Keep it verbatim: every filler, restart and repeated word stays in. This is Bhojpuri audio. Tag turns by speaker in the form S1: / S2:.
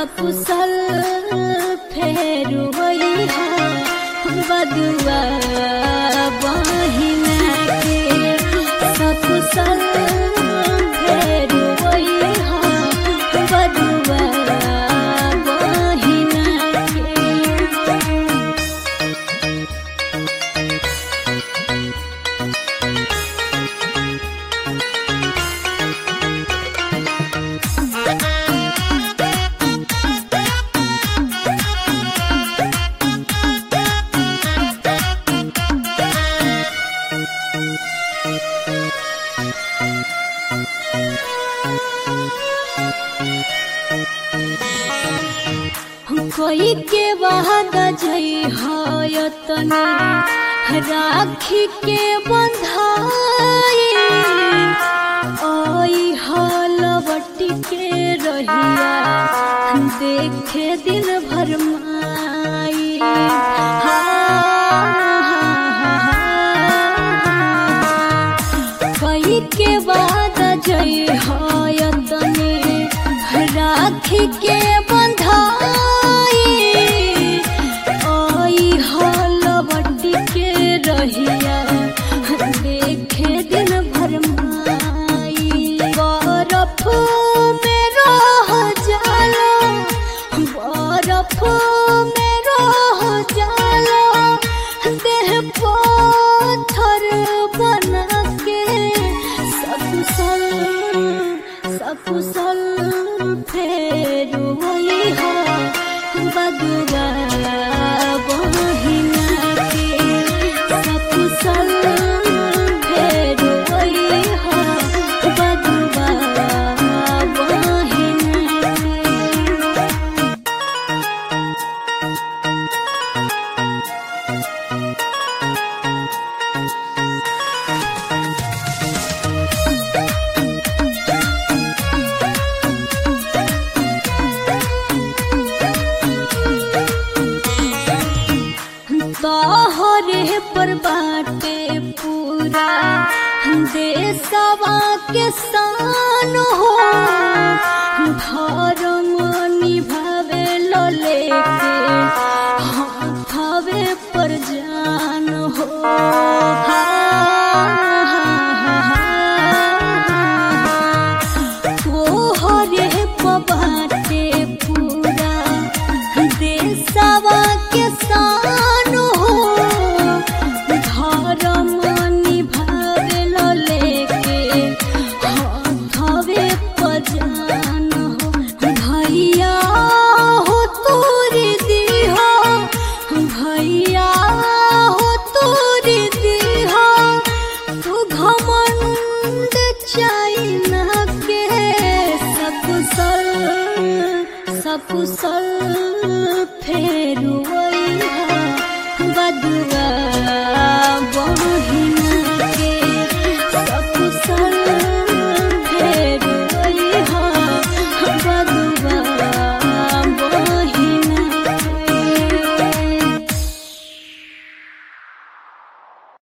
S1: सकुशल फेर वही बदुआ बहिना के सकुशल फेर वही बदुआ बहिना के। कोई के वादा जई हयतनी राखी के बंधाई ओई हलवटी के रहिया देखे दिन भर माई। कोई के वादा जई हयतनी राखी के बंधाई रहिया देखे दिन भर माई। बरफ में रह जाला बरफ में रह जाला देह पत्थर बना के सकुशल सकुशल फेर वही बदुआ बहिना के सकुशल फेर वही बदुआ बहिना तोहरे पर बाटे पूरा देशवा के शान हो धर्म निभावे लो लेके हाथवे पर जान हो। तोहरे पर बाटे पूरा देशवा के शान हो धर्म निभावे लो लेके हाथवे पर जान हो। भैया हो तोरी दीहा भैया हो तोरी दीहा तू घमंड चाइना के सकुशल सकुशल फेर